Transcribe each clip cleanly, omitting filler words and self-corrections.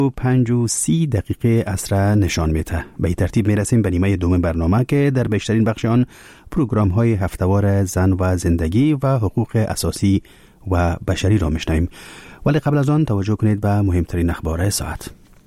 5:30 عصر نشان میده. به این ترتیب میرسیم به نیمه دوم برنامه که در بیشترین بخش آن پروگرام های هفتهوار زن و زندگی و حقوق اساسی و بشری را میشنویم. ولی قبل از آن توجه کنید به مهمترین اخبار ساعت.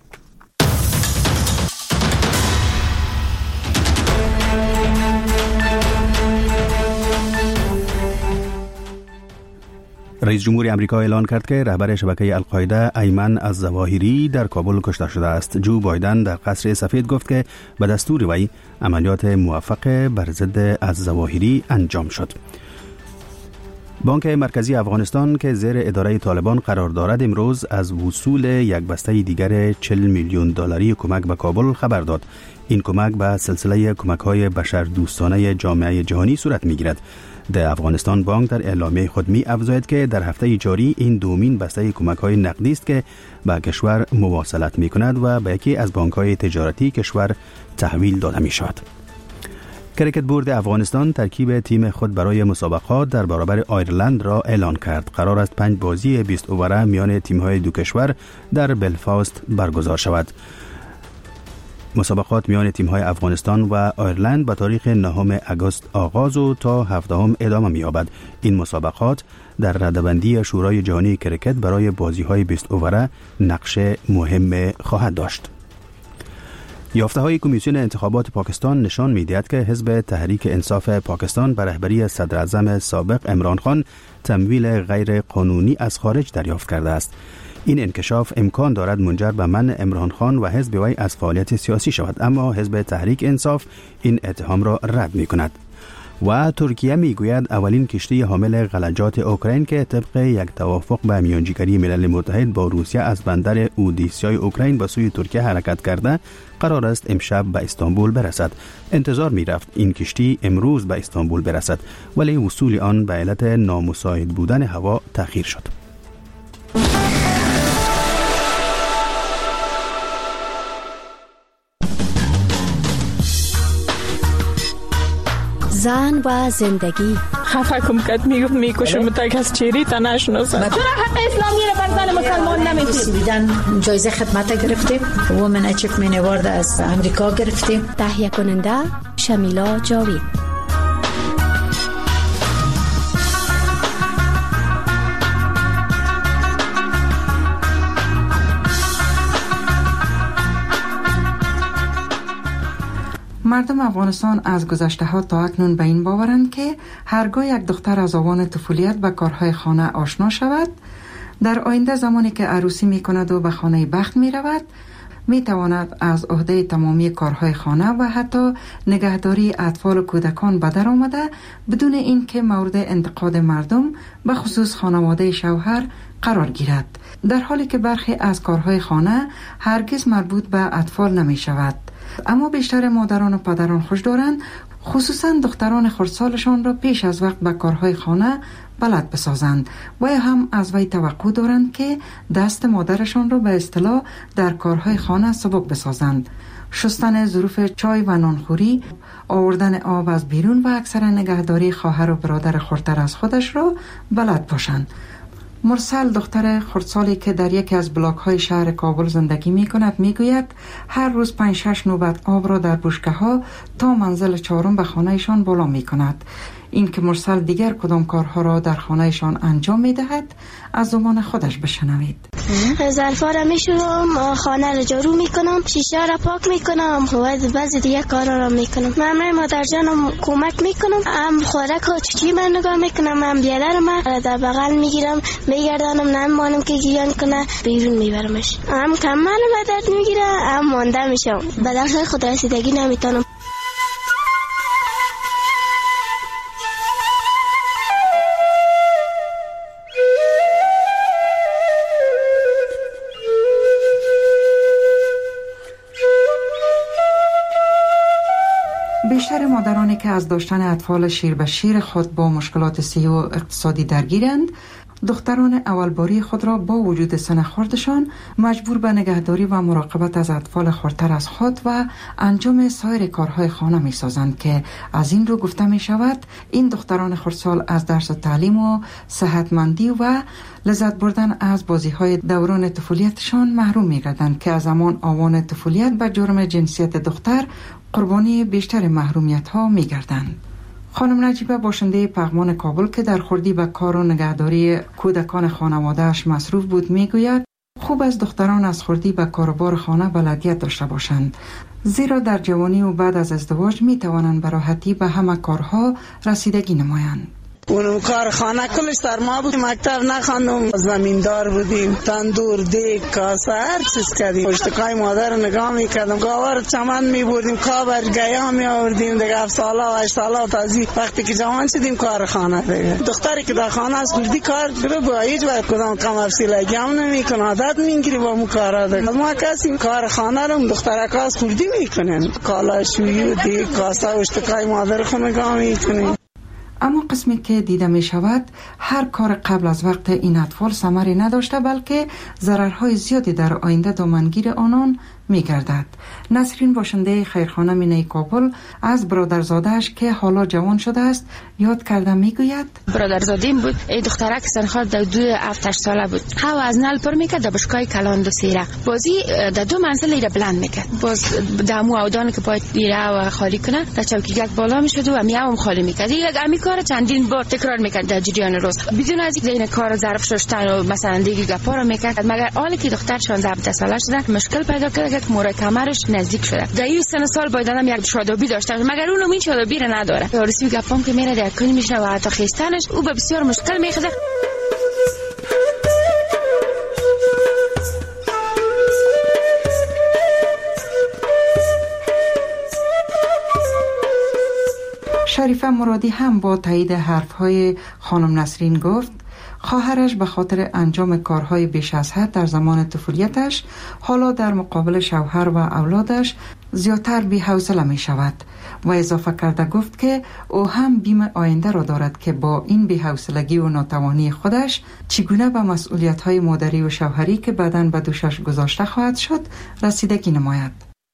رئیس جمهور امریکا اعلان کرد که رهبر شبکه القاعده ایمن الظواهری در کابل کشته شده است. جو بایدن در قصر سفید گفت که به دستور وی عملیات موفق بر ضد الظواهری انجام شد. بانک مرکزی افغانستان که زیر اداره طالبان قرار دارد امروز از وصول یک بسته دیگر 40 میلیون دلاری کمک به کابل خبر داد. این کمک به سلسله کمک‌های بشردوستانه جامعه جهانی صورت می‌گیرد. در افغانستان بانک در اعلامیه خود می افزاید که در هفته جاری این دومین بسته کمک‌های نقدی است که به کشور مواصلت می‌کند و به یکی از بانک‌های تجارتی کشور تحویل داده می‌شود. کریکت بورد افغانستان ترکیب تیم خود برای مسابقات در برابر آیرلند را اعلان کرد. قرار است 5 بازی 20 اووره میان تیم‌های دو کشور در بلفاست برگزار شود. مسابقات میان تیم‌های افغانستان و آیرلند به تاریخ 9 آگوست آغاز و تا 17 ادامه می‌یابد. این مسابقات در رده‌بندی شورای جهانی کریکت برای بازی‌های 20 اووره نقش مهم خواهد داشت. یافته‌های کمیسیون انتخابات پاکستان نشان می‌دهد که حزب تحریک انصاف پاکستان به رهبری صدراعظم سابق عمران خان تمویل غیر قانونی از خارج دریافت کرده است. این انکشاف امکان دارد منجر به منع عمران خان و حزب وی از فعالیت سیاسی شود، اما حزب تحریک انصاف این اتهام را رد می‌کند. و ترکیه میگوید اولین کشتی حامل غلجات اوکراین که طبق یک توافق به میانجیگری ملل متحد با روسیه از بندر اودیسای اوکراین به سوی ترکیه حرکت کرده قرار است امشب به استانبول برسد. انتظار میرفت این کشتی امروز به استانبول برسد، ولی وصول آن به علت نامساعد بودن هوا تأخیر شد. زن و زندگی. خفه کم کد میکشم تا از چیری تا نشناسم. چرا حق اسلامی رو بر زن مسلمان نمیدید؟ دیدن جایزه خدمت گرفتیم. وومن اچیومنت اوارد از امریکا گرفتیم. تهیه کننده شمیلا جاوید. مردم افغانستان از گذشته ها تا اکنون به این باورند که هرگاه یک دختر از آوان طفولیت به کارهای خانه آشنا شود، در آینده زمانی که عروسی می کند و به خانه بخت می رود، می تواند از عهده تمامی کارهای خانه و حتی نگهداری اطفال و کودکان به در آمده بدون اینکه مورد انتقاد مردم به خصوص خانواده شوهر قرار گیرد، در حالی که برخی از کارهای خانه هرگز مربوط به اطفال نمی شود. اما بیشتر مادران و پدران خوش دارند خصوصا دختران خردسالشان را پیش از وقت به کارهای خانه بلد بسازند و هم از وی توقع دارند که دست مادرشان را به اصطلاح در کارهای خانه سبک بسازند. شستن ظروف چای و نانخوری، آوردن آب از بیرون و اکثر نگهداری خواهر و برادر خردتر از خودش را بلد باشند. مرسل دختر خردسالی که در یکی از بلاک‌های شهر کابل زندگی می‌کند می‌گوید هر روز 5-6 نوبت آب را در بشکه‌ها تا منزل 4 به خانه‌شان بالا می‌کند. این که مرسل دیگر کدام کارها را در خانه‌شان انجام می‌دهد از زبان خودش بشنوید. ظرفا را می‌شورم، خانه را جارو می‌کنم، شیشه را پاک می‌کنم و بعضی دیگه کارا را می‌کنم. من مادر جانم کمک می‌کنم، هم خوراک و چی من نگاه می‌کنم، هم بیادر ما در بغل می‌گیرم، میگردانم، نمی‌مانم که گیان کنه، بیرون میبرمش. هم کمال به درد می‌گیره، هم مانده میشم. به درس خود رسیدگی نمی‌تونم. بیشتر مادرانی که از داشتن اطفال شیر به شیر خود با مشکلات صحی و اقتصادی درگیرند دختران اولباری خود را با وجود سن خردشان مجبور به نگهداری و مراقبت از اطفال خردتر از خود و انجام سایر کارهای خانه می سازند که از این رو گفته می شود این دختران خردسال از درس و تعلیم و صحتمندی و لذت بردن از بازی های دوران طفولیتشان محروم می گردند که از زمان آوان طفولیت به جرم جنسیت دختر قربانی بیشتر محرومیت ها می گردند. خانم نجیبه باشنده پغمان کابل که در خردی به کار و نگهداری کودکان خانواده‌اش مصروف بود میگوید خوب از دختران از خردی به کاروبار خانه بلدیت داشته باشند، زیرا در جوانی و بعد از ازدواج می توانند به راحتی به همه کارها رسیدگی نمایند. اونم کار خانه کلش سرما بود، مکتب نخواندم، زمیندار بودیم، تندور، دیگ، کاسه هر چیز کردیم. پشتکای مادر نگاه میکردم، گاور چمن میبردیم، کابر گیا میآوردیم. دیگه 7 ساله و 8 ساله تازی وقتی که جوان شدیم کار خانه دیگه. دختری که در خانه از کردی کار رو با هیچ وقت کدام کم افسیلگی هم نمیکنه، عادت میگیری با مو کارا دیگه. ما کسی کار خانه رو دخترک از کردی میکنن، کالاشویی و دیگ، کاسه و پشتکای مادر خود نگاه میکنیم. اما قسمی که دیده می شود هر کار قبل از وقت این اطفال ثمری نداشته بلکه ضررهای زیادی در آینده دامنگیر آنان می گردد. نسرین باشنده خیرخانه مینه کابل از برادرزادهش که حالا جوان شده است یاد کرده می گوید برادرزادیم بود، ای دخترک سنخال در 7-8 ساله بود. هوا از نل پر میکرد در بشکای کلان دو سیره بازی در 2 منزل ایره بلند میکرد. باز دمو اودان که باید ایره و خالی کنه در چوکیگک بالا میشد و میام خالی میکرد. یک امی کار چندین بار تکرار میکرد در جریان روز بدون از اینکه این کار ظرف شستن و مثلا دیگه گپا رو میکرد. مگر حالی که دختر 16-17 ساله شده مشکل پیدا کرد که مورای کمرش نزدیک شده. در این سال باید آدم یک شادابی داشته مگر اونم این شادابی رو نداره. یارسی گپام که میره در کنی میشه و حتی خیستنش او به بسیار مشکل میخوره. شریفه مرادی هم با تایید حرفهای خانم نسرین گفت خواهرش به خاطر انجام کارهای بیش از حد در زمان طفولیتش حالا در مقابل شوهر و اولادش زیادتر بی‌حوصله می شود و اضافه کرده گفت که او هم بیم آینده را دارد که با این بی‌حوصلگی و ناتوانی خودش چگونه به مسئولیت‌های مادری و شوهری که بعداً به دوشش گذاشته خواهد شد رسیدگی نماید.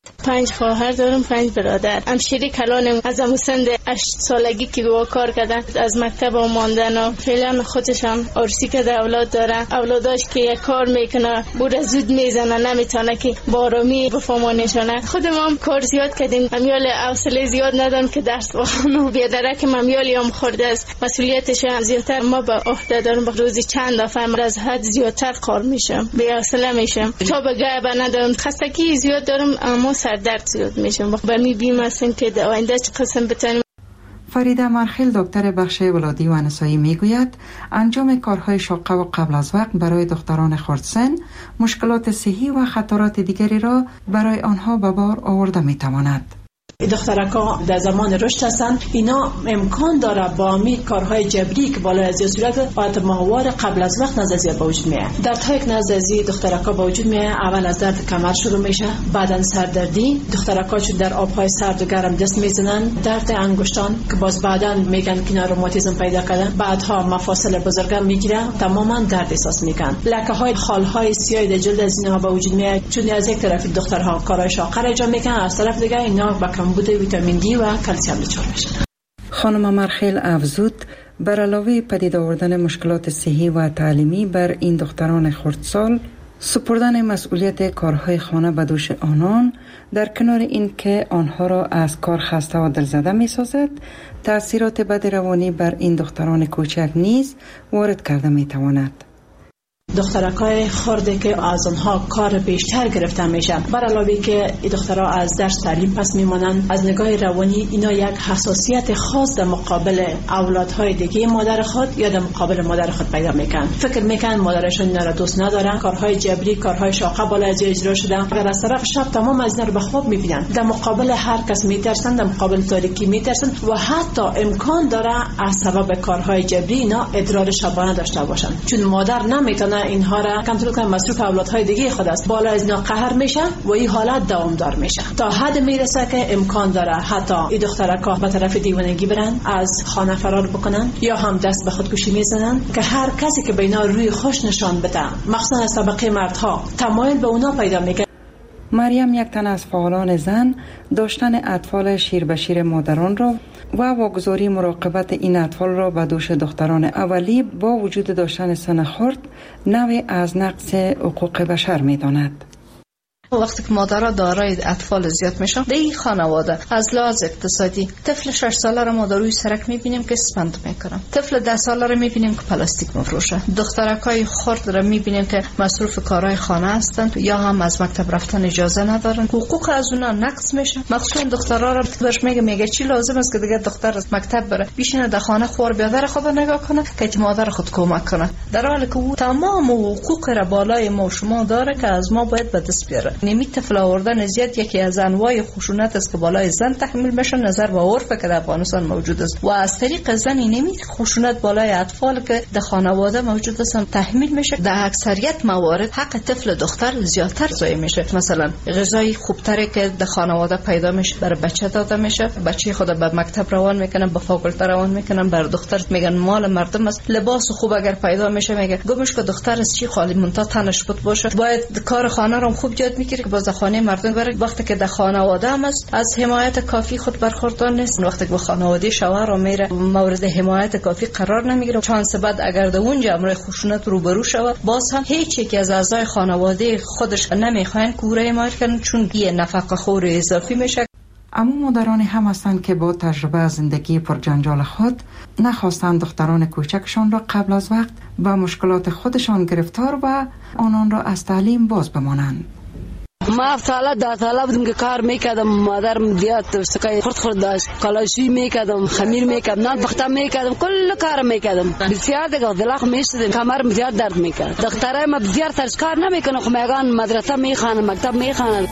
5 خواهر دارم، 5 برادر. همشیری کلانم از سن 8 سالگی که با کار کردن از مکتب ماندن و فعلا خودش هم عروسی کرده، اولاد داره. اولاداش که یک کار میکنه بوده زود میزنه، نمیتونه که بارامی بفهمانشانه. خودم هم کار زیاد کردیم، امیال حوصله زیاد ندارم که درس بخونم. بیادرک امیالی هم خورده است، مسئولیتش هم زیادتر ما به عهده دارم. روزی چند دفعه از حد زیادتر کار میشم، بی حوصله میشم، تا به گه ندارم، خستگی زیاد دارم، اما سردرد زیاد میشم. به می بیم هستیم که آینده چه قسم بتونیم. فریده مرخیل دکتر بخش ولادی و نسایی میگوید انجام کارهای شاقه و قبل از وقت برای دختران خردسن مشکلات صحی و خطرات دیگری را برای آنها به بار آورده میتواند. دخترکا در زمان رشد هستن، اینا امکان داره با می کارهای جبری که بالا از صورت باید ماهوار قبل از وقت نزدیک به وجود میاد. درد های نزدیک دخترکا به وجود میاد. اول از درد کمر شروع میشه، بعدن سردردی. دخترکا چون در آبهای سرد و گرم دست میزنن، درد انگشتان که باز بعدن میگن که اینا روماتیسم پیدا کردن، بعدها مفاصل بزرگم میگیره، تماما درد احساس میکنن. لکه های خال های سیاه در جلد از اینها به وجود میاد، چون از یک طرف دخترها کارهای شاقه انجام میکنن، از طرف دیگه اینا با بوده ویتامین دی و کلسیم دچار میشن. خانم مرخیل افزود بر علاوه پدید آوردن مشکلات صحی و تعلیمی بر این دختران خردسال، سپردن مسئولیت کارهای خانه به دوش آنان در کنار این که آنها را از کار خسته و دلزده می سازد، تأثیرات بد روانی بر این دختران کوچک نیز وارد کرده می تواند. دخترکای خورده که از آنها کار بیشتر گرفته میشن، بر علاوه که دخترها از درس تعلیم پس میمانند، از نگاه روانی اینا یک حساسیت خاص در مقابل اولادهای دیگه مادر خود یا در مقابل مادر خود پیدا میکنن. فکر میکنن مادرشون اینا را دوست ندارن، کارهای جبری، کارهای شاقه بالا از اجرا شده. اگر از طرف شب تمام از اینا رو به خواب میبینن، در مقابل هر کس میترسن، در مقابل تاریکی میترسن و حتی امکان داره از سبب کارهای جبری اینا ادرار شبانه داشته باشن، چون مادر نمیتونه اینها را کنترل کنن، مصروف اولادهای دیگه خود است، بالا از اینا قهر میشه و این حالت دوامدار میشه تا حد میرسه که امکان داره حتی این دخترکا به طرف دیوانگی برن، از خانه فرار بکنن یا هم دست به خودکشی میزنن که هر کسی که به اینا روی خوش نشان بده، مخصوصا از طبقه مردها، تمایل به اونا پیدا میکنه. مریم یک تن از فعالان زن داشتن اطفال شیر به شیر مادران را و واگذاری مراقبت این اطفال را به دوش دختران اولی با وجود داشتن سن خرد نوعی از نقض حقوق بشر می داند. وقتی که مادرها دارای اطفال زیاد میشن در این خانواده از لحاظ اقتصادی طفل 6 ساله را ما در روی سرک میبینیم که اسپند میکنن، طفل 10 ساله را میبینیم که پلاستیک مفروشه، دخترکای خرد را میبینیم که مصروف کارهای خانه هستند یا هم از مکتب رفتن اجازه ندارن، حقوق از اونا نقض میشه. مخصوصا دخترها را برش میگه چی لازم است که دیگه دختر از مکتب بره بشینه در خانه خور بیادر خود نگاه کنه که مادر خود کمک کنه، در حالی که او تمام حقوق را بالای ما و شما داره که از ما باید به دست بیاره. نمی طفل آوردن زیاد یکی از انواع خشونت است که بالای زن تحمیل میشه، نظر به عرف که در افغانستان موجود است و از طریق زن نمی خشونت بالای اطفال که در خانواده موجود است تحمیل میشه. در اکثریت موارد حق طفل دختر زیادتر ضایع میشه. مثلا غذای خوبتری که در خانواده پیدا میشه برای بچه داده میشه، بچه خود به مکتب روان میکنن، به فاکولته روان میکنن، بر دختر میگن مال مردم است. لباس خوب اگر پیدا میشه میگه گمش که دختر از چی خالی مونتا تنش بود باشه، باید کار خانه رو خوب یاد میگیره که باز خانه مردم بره. وقتی که در خانواده هم است از حمایت کافی خود برخوردار نیست، وقتی که به خانواده شوهر رو میره مورد حمایت کافی قرار نمیگیره، چانس بعد اگر در اونجا امر خشونت روبرو شود باز هم هیچ یک از اعضای خانواده خودش نمیخواین که او را حمایت کنن چون یه نفقه خور اضافی میشه. اما مادرانی هم هستند که با تجربه از زندگی پرجنجال خود نخواستند دختران کوچکشان را قبل از وقت با مشکلات خودشان گرفتار و آنان را از تعلیم باز بمانند. ما 7 ساله 10 ساله بودم که کار میکردم، مادرم زیاد سکای خرد داشت، کلاشی میکردم، خمیر میکردم، نان پخته میکردم، کل کار میکردم. بسیار دیگه دلخ میشدم، کمرم زیاد درد میکرد. دخترای ما بسیار سرش کار نمیکنه، خب میگن مدرسه میخوانن، مکتب میخوانن.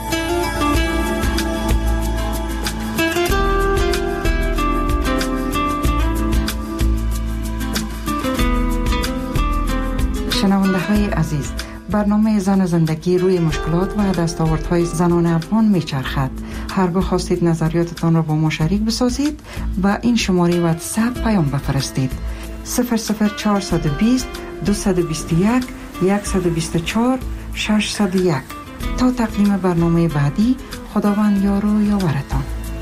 شنونده های عزیز، برنامه زن زندگی روی مشکلات و دستاوردهای زنان افغان میچرخد. هرگاه خواستید نظریاتتان را با ما شریک بسازید و این شماره واتساپ پیام بفرستید 00420 221 124 601. تا تقدیم برنامه بعدی، خداوند یار و یاورتان.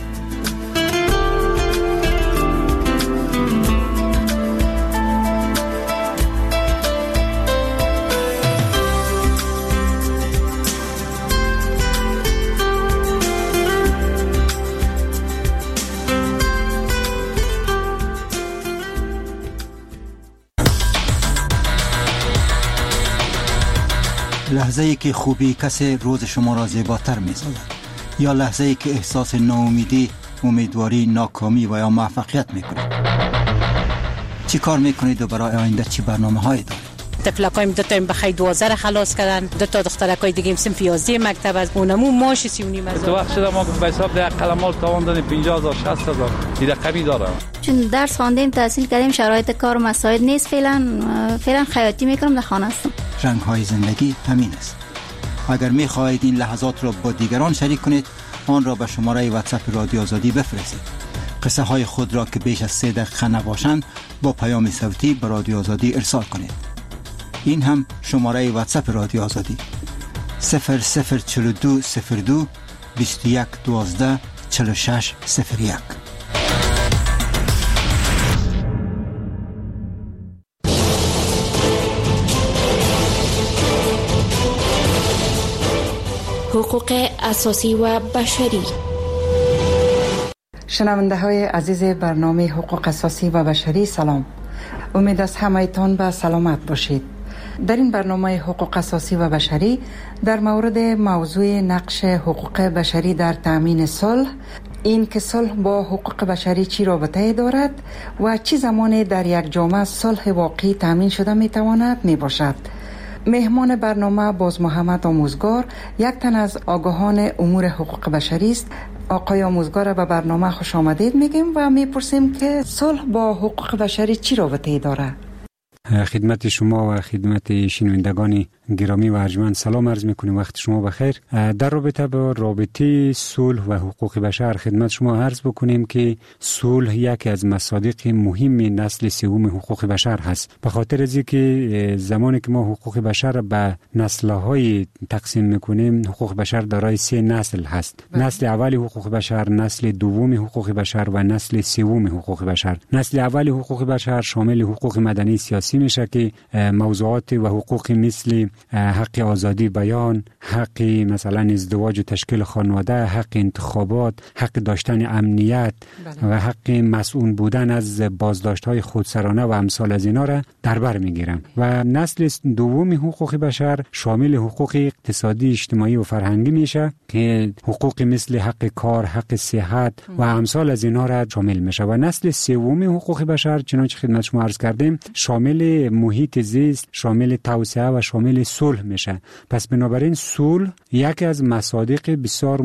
لحظه‌ای که خوبی کسی روز شما را زیباتر می‌سازد، یا لحظه‌ای که احساس ناامیدی، امیدواری، ناکامی و یا موفقیت می‌کنید. چی کار می‌کنید و برای آینده چی برنامه‌هایی دارید؟ طفلکایم 2 تا بخای 12 خلاص کردن، 2 تا دخترکای دیگه هم صنف 11 مکتب از اونمو ماش 39 از. تو وقت شده ما به حساب ده قلمال تواندن 50000 60000 این رقمی داره. چون درس خواندیم، تحصیل کردیم، شرایط کار مساعد نیست، فعلا خیاطی میکنم، در خانه هستم. رنگ‌های زندگی همین است. اگر می‌خواهید این لحظات را با دیگران شریک کنید، آن را به شماره واتساپ رادیو آزادی بفرستید. قصه های خود را که بیش از 3 دقیقه نباشند با پیام صوتی به رادیو آزادی ارسال کنید. این هم شماره واتساپ رادیو آزادی 004202 21 12 46 01. حقوق اساسی و بشری. شنونده های عزیز برنامه حقوق اساسی و بشری، سلام. امید است همه‌تان به سلامت باشید. در این برنامه حقوق اساسی و بشری در مورد موضوع نقش حقوق بشری در تأمین صلح، این که صلح با حقوق بشری چی رابطه دارد و چی زمانی در یک جامعه صلح واقعی تأمین شده میتواند میباشد. مهمان برنامه باز محمد آموزگار، یک تن از آگاهان امور حقوق بشری است. آقای آموزگار، به برنامه خوش آمدید میگیم و میپرسیم که صلح با حقوق بشری چی رابطه داره؟ خدمت شما و خدمت شنوندگان گرامی و ارجمند سلام عرض می‌کنیم. وقت شما بخیر. در رابطه با رابطه صلح و حقوق بشر خدمت شما عرض بکنیم که صلح یکی از مصادیق مهم نسل سوم حقوق بشر هست. به خاطر از اینکه زمانی که ما حقوق بشر را به نسل‌های تقسیم می‌کنیم، حقوق بشر دارای 3 نسل هست. نسل اول حقوق بشر، نسل دوم حقوق بشر و نسل سوم حقوق بشر. نسل اول حقوق بشر شامل حقوق مدنی سیاسی میشه که موضوعات و حقوق مثل حق آزادی بیان، حق مثلا ازدواج و تشکیل خانواده، حق انتخابات، حق داشتن امنیت و حق مسئول بودن از بازداشت‌های خودسرانه و امثال از اینا را در بر میگیرن. و نسل دوم حقوق بشر شامل حقوق اقتصادی، اجتماعی و فرهنگی میشه که حقوق مثل حق کار، حق صحت و امثال از اینا را شامل میشه. و نسل سوم حقوق بشر چنانچه خدمت شما عرض کردیم شامل محیط زیست، شامل توسعه و شامل صلح میشه. پس بنابراین صلح یکی از مصادیق بسیار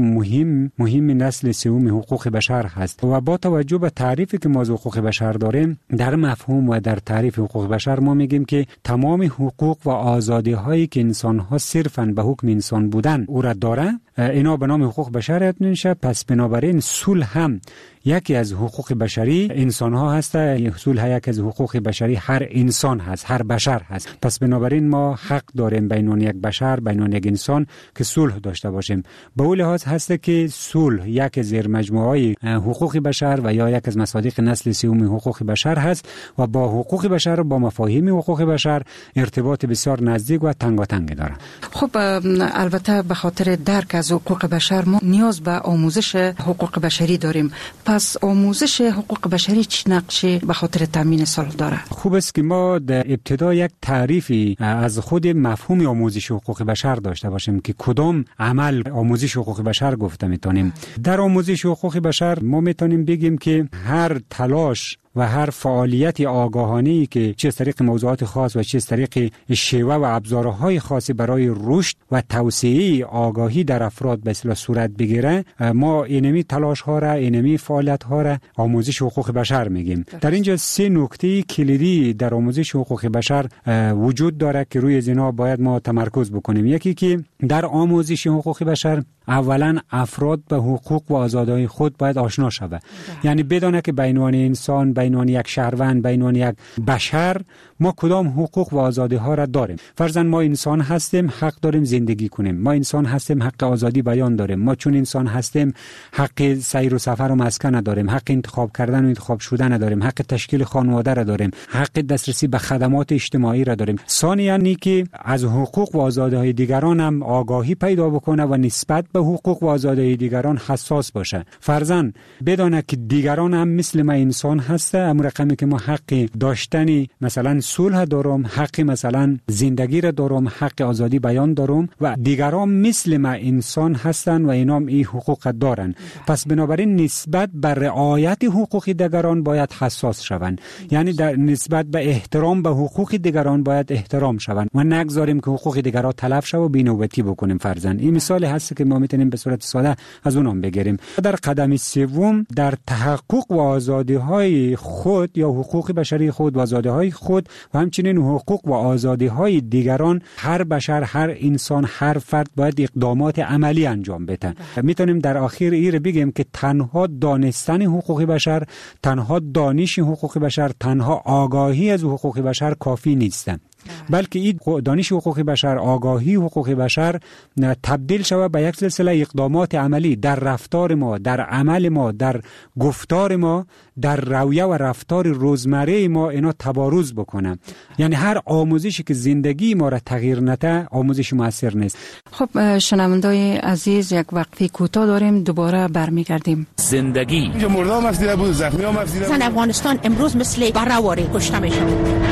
مهم نسل سوم حقوق بشر هست. و با توجه به تعریفی که ما از حقوق بشر داریم، در مفهوم و در تعریف حقوق بشر ما میگیم که تمام حقوق و آزادی هایی که انسان ها صرفاً به حکم انسان بودن او را داره، اینا به نام حقوق بشر یاد میشه. پس بنابراین صلح هم یکی از حقوق بشری انسان ها هست. صلح یکی از حقوق بشری هر انسان هست، هر بشر هست. پس بنابراین ما حق داریم بین یک بشر، بین یک انسان که صلح داشته باشیم. به اون لحاظ هست که صلح یک زیر مجموعه حقوق بشر و یا یک از مصادیق نسل سوم حقوق بشر هست و با حقوق بشر و با مفاهیم حقوق بشر ارتباط بسیار نزدیک و تنگاتنگ داره. خب البته به خاطر درک از حقوق بشر ما نیاز به آموزش حقوق بشری داریم. پس آموزش حقوق بشری چه نقشی به خاطر تامین صلح داره؟ خوب است که ما در ابتدا یک تعریفی از خود مفهوم آموزش حقوق بشر داشته باشیم که کدام عمل آموزش حقوق بشر گفته میتونیم. در آموزش حقوق بشر ما میتونیم بگیم که هر تلاش و هر فعالیت آگاهانه‌ای که چه از طریق موضوعات خاص و چه از طریق شیوه و ابزارهای خاصی برای رشد و توسعه آگاهی در افراد به اصطلاح صورت بگیره، ما اینمی تلاش ها را، اینمی فعالیت ها را آموزش حقوق بشر میگیم. در اینجا 3 نکته کلیدی در آموزش حقوق بشر وجود داره که روی اینا باید ما تمرکز بکنیم. یکی که در آموزش حقوق بشر اولا افراد به حقوق و آزادی‌های خود باید آشنا شود. یعنی بدونه که بین انسان، بین یک شهروند، بین یک بشر ما کدام حقوق و آزادی ها را داریم. فرضاً ما انسان هستیم، حق داریم زندگی کنیم. ما انسان هستیم، حق آزادی بیان داریم. ما چون انسان هستیم حق سیر و سفر و مسکن داریم، حق انتخاب کردن و انتخاب شدن داریم، حق تشکیل خانواده را داریم، حق دسترسی به خدمات اجتماعی را داریم. ثانیاً که از حقوق و آزادی های دیگران هم آگاهی پیدا بکنه و نسبت به حقوق و آزادی دیگران حساس باشه. فرضاً بدونه که دیگران هم مثل ما انسان هسته، اما رقمی که ما حق داشتنی مثلا صلح دارم، حق مثلا زندگی را دارم، حق آزادی بیان دارم و دیگران مثل ما انسان هستن و اینا هم این حقوق دارن. پس بنابراین نسبت به رعایت حقوق دیگران باید حساس شوند. یعنی در نسبت به احترام به حقوق دیگران باید احترام شوند و نگذاریم که حقوق دیگران تلف شه و بی‌نوبتی بکنیم. فرضاً این مثال هست که ما میتونیم به صورت ساده از اونم بگیریم. در قدم سوم در تحقق و آزادی های خود یا حقوق بشری خود و آزادی های خود و همچنین حقوق و آزادی های دیگران هر بشر، هر انسان، هر فرد باید اقدامات عملی انجام بده. میتونیم در آخر این بگیم که تنها دانستن حقوق بشر، تنها دانش حقوق بشر، تنها آگاهی از حقوق بشر کافی نیست، بلکه این دانش حقوق بشر، آگاهی حقوق بشر تبدیل شود به یک سلسله اقدامات عملی در رفتار ما، در عمل ما، در گفتار ما، در رویه و رفتار روزمره ما اینا تبارز بکنه. یعنی هر آموزشی که زندگی ما را تغییر نده آموزش موثر نیست. خب شنوندای عزیز، یک وقفه کوتاه داریم، دوباره برمیگردیم. زندگی اینجا مردم هست دیده بود، زخمی هم هست دیده بود. افغانستان امروز مثل برهواری کشته میشه.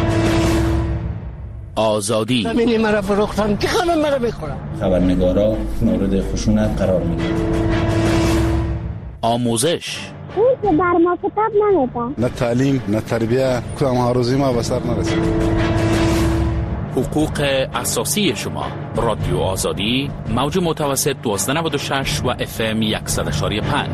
آزادی زمینی مرا فروختن که خانم مرا بخورم. خبرنگارا مورد خشونت قرار میگیرن. آموزش اون که بر ما کتاب نمیده. نه تعلیم، نه تربیه، کدام هاروزی ما به سر نرسید. حقوق اساسی شما. رادیو آزادی، موج متوسط 1296 و FM 100.5.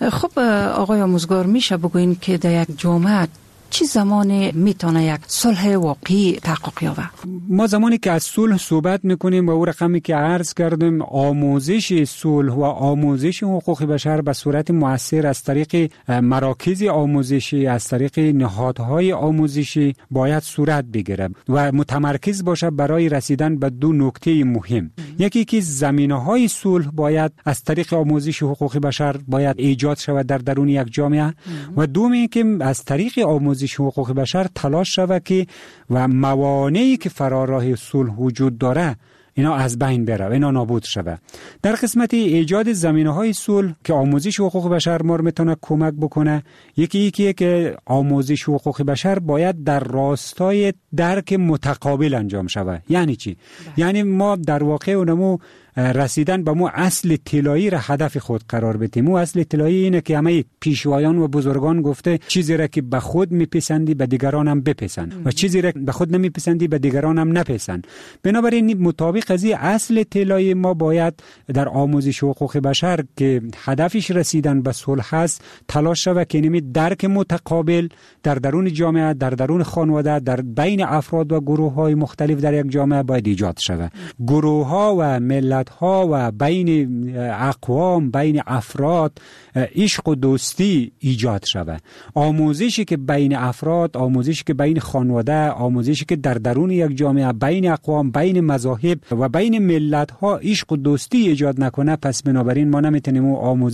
خب آقای آموزگار، میشه بگوین که در یک جامعه چه زمانی میتونه یک صلح واقعی تحقق یابه؟ ما زمانی که از صلح صحبت میکنیم و او رقمی که عرض کردیم، آموزش صلح و آموزش حقوق بشر به صورت مؤثر از طریق مراکز آموزشی، از طریق نهادهای آموزشی باید صورت بگیره و متمرکز باشه برای رسیدن به دو نکته مهم. یکی که زمینه‌های صلح باید از طریق آموزش حقوق بشر باید ایجاد شود در درون یک جامعه و دومی که از طریق آموزش حقوق بشر تلاش شود که و موانعی که فراراه صلح وجود داره اینا از بین بره و اینا نابود شود. در قسمت ایجاد زمینه‌های صلح که آموزش حقوق بشر ما میتونه کمک بکنه، یکی که آموزش حقوق بشر باید در راستای درک متقابل انجام شود. یعنی چی؟ یعنی ما در واقع اونمو رسیدن به مو اصل طلایی را هدف خود قرار بدیم. مو اصل طلایی اینه که همه پیشوایان و بزرگان گفته چیزی را که به خود میپسندی به دیگران هم بپسند و چیزی را به خود نمیپسندی به دیگران هم نپسند. بنابراین مطابق از اصل طلایی ما باید در آموزش حقوق بشر که هدفش رسیدن به صلح است تلاش شود که نمی درک متقابل در درون جامعه، در درون خانواده، در بین افراد و گروه‌های مختلف در یک جامعه باید ایجاد شود. گروه‌ها و ملت ها و بین اقوام، بین افراد عشق و دوستی ایجاد شود. آموزشی که بین افراد، آموزشی که بین خانواده، آموزشی که در درون یک جامعه بین اقوام، بین مذاهب و بین ملت ها عشق و دوستی ایجاد نکنه، پس بنابراین ما نمیتونیم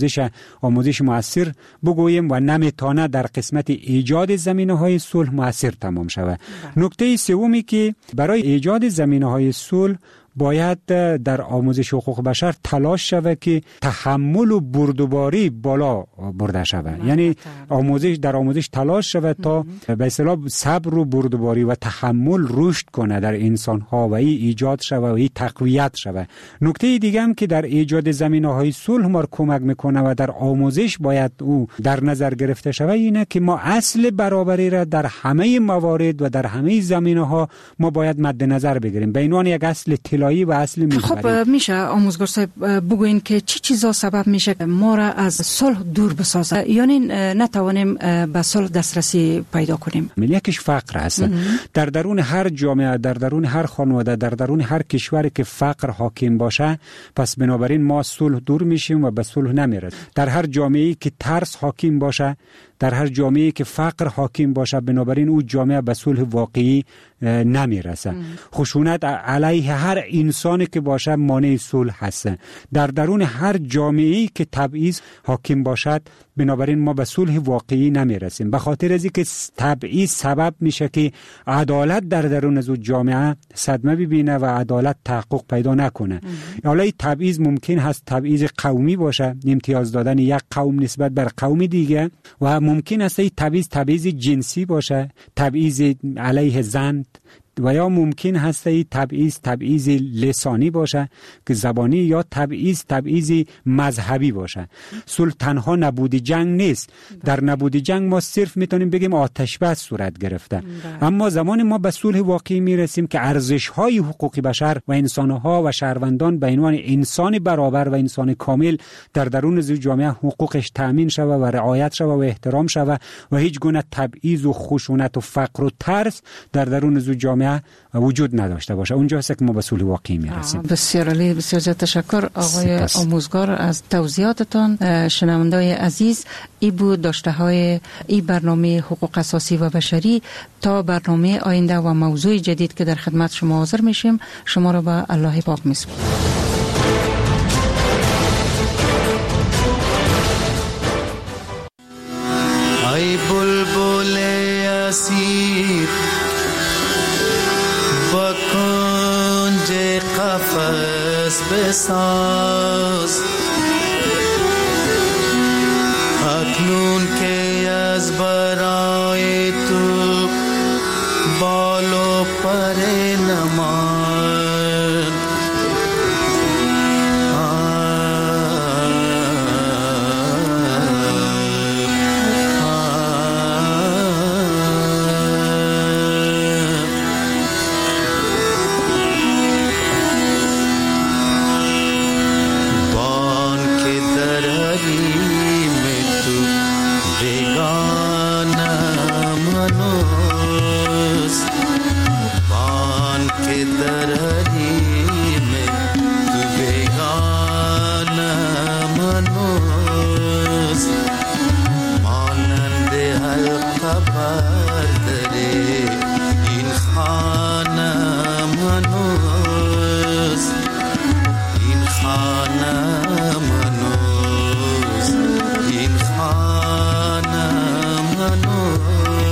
آموزش مؤثر بگوییم و نمیتونه در قسمت ایجاد زمینه‌های صلح مؤثر تمام شود. نکته سومی که برای ایجاد زمینه‌های صلح باید در آموزش حقوق بشر تلاش شود که تحمل و بردباری بالا برده شود. یعنی در آموزش تلاش شود تا به اصطلاح صبر و بردباری و تحمل رشد کنه در انسان ها و این ایجاد شود و این تقویت شود. نکته دیگه هم که در ایجاد زمینه‌های صلح ما کمک میکنه و در آموزش باید او در نظر گرفته شود اینه که ما اصل برابری را در همه موارد و در همه زمینه‌ها ما باید مد نظر بگیریم به عنوان یک اصل طلایی و اصل محوری. خب میشه آموزگار صاحب بگوین که چی چیزا سبب میشه که ما را از صلح دور بسازه، یعنی نتوانیم به صلح دسترسی پیدا کنیم؟ یکیش فقر هست. در درون هر جامعه، در درون هر خانواده، در درون هر کشوری که فقر حاکم باشه، پس بنابراین ما صلح دور میشیم و به صلح نمیرسیم. در هر جامعه‌ای که ترس حاکم باشه، در هر جامعه‌ای که فقر حاکم باشه، بنابراین او جامعه به صلح واقعی نمیرسه. خشونت علیه هر انسانی که باشه مانع صلح هست. در درون هر جامعه‌ای که تبعیض حاکم باشد، بنابراین ما به صلح واقعی نمیرسیم. به خاطر از اینکه تبعیض سبب میشه که عدالت در درون از جامعه صدمه ببینه و عدالت تحقق پیدا نکنه. حالا این تبعیض ممکن هست تبعیض قومی باشه، امتیاز دادن یک قوم نسبت بر قوم دیگه، و ممکن است این تبعیض جنسی باشه، تبعیض علیه زن، و یا ممکن هست این تبعیض لسانی باشه که زبانی، یا تبعیض مذهبی باشه. صلح تنها نبود جنگ نیست. در نبود جنگ ما صرف میتونیم بگیم آتش بس صورت گرفته. اما زمان ما به صلح واقعی میرسیم که ارزش‌های حقوق بشر و انسان‌ها و شهروندان به عنوان انسان برابر و انسان کامل در درون جامعه حقوقش تأمین شود و رعایت شود و احترام شود و هیچ گونه تبعیض و خشونت و فقر و ترس در درون جامعه وجود نداشته باشه. اونجاست که ما به صلح واقعی میرسیم. بسیار عالی، بسیار زیاد تشکر آقای آموزگار از توضیحاتتان. شنوندگان عزیز، این بود داشته های این برنامه حقوق اساسی و بشری. تا برنامه آینده و موضوع جدید که در خدمت شما حاضر میشیم، شما را به الله پاک میسپارم. ای بلبل اسیر با کنج قفس بساز، اکنون که از برای تو بال و پر نمان، بان که در حریم تو که در حریم تو بیگانه منوز مانند حلقه برداره این خانه منوز این خانه منوز این خانه منوز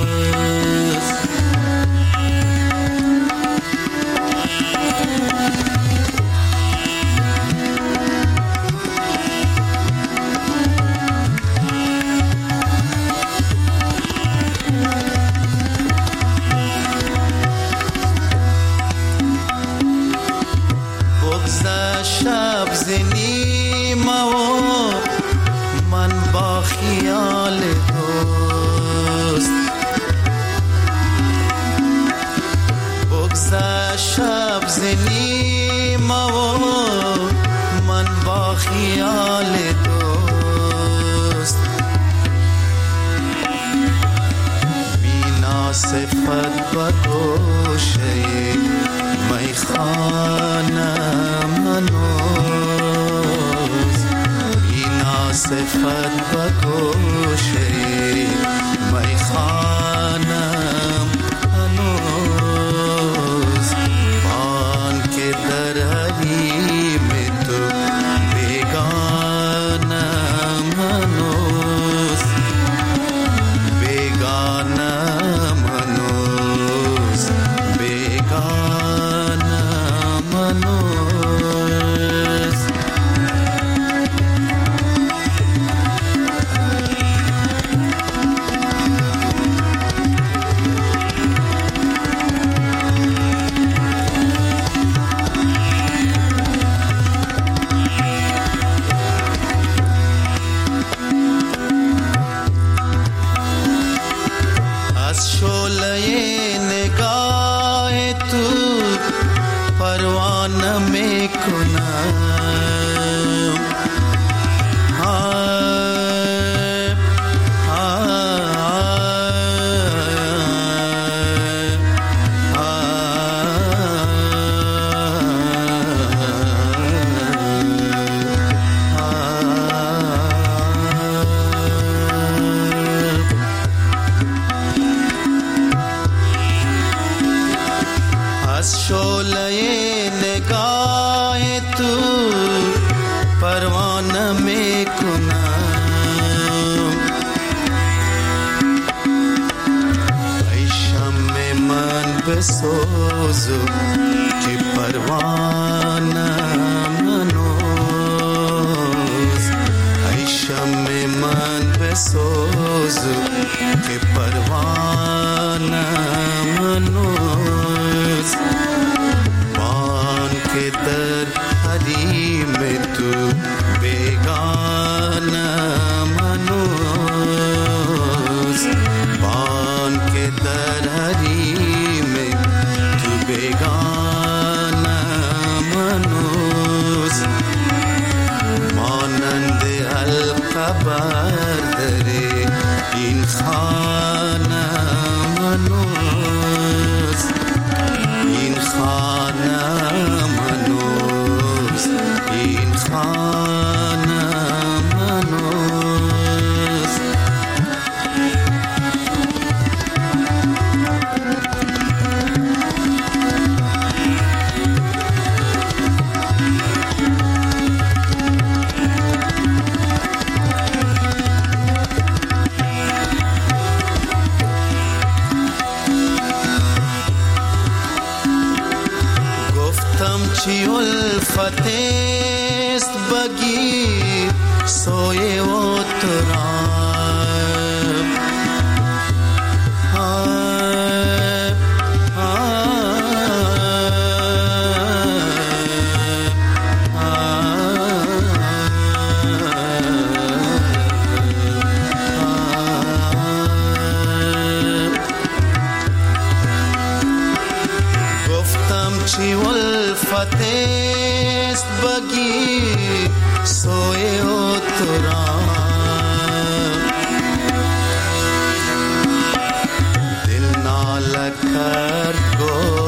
شب زنیمه و من با خیال دوست بگذشت شب زنیمه و من با خیال دوست بینا صفت بگوشه میخانه منوز بینا صفت بگوشه میخانه منوز بان که در حریم تو بیگانه منوز بیگانه منوز بیگانه منوز از شعله نگاه تو پروانه میکنم از شعله نگاه تو پروانه میکنم ای شمع من بسوزو که پروانه منوز ای شمع من بسوزو که پروانه منوز بان که در حریم تو بیگانه منوز بان که در حریم تو بیگانه منوز مانند حلقه برداره این خانه منوز این خانه منوز این خانه منوز چی الفت است بگیر سوی و تراب گفتم چی الفت است بگیر سوی و تراب دل ناله کرد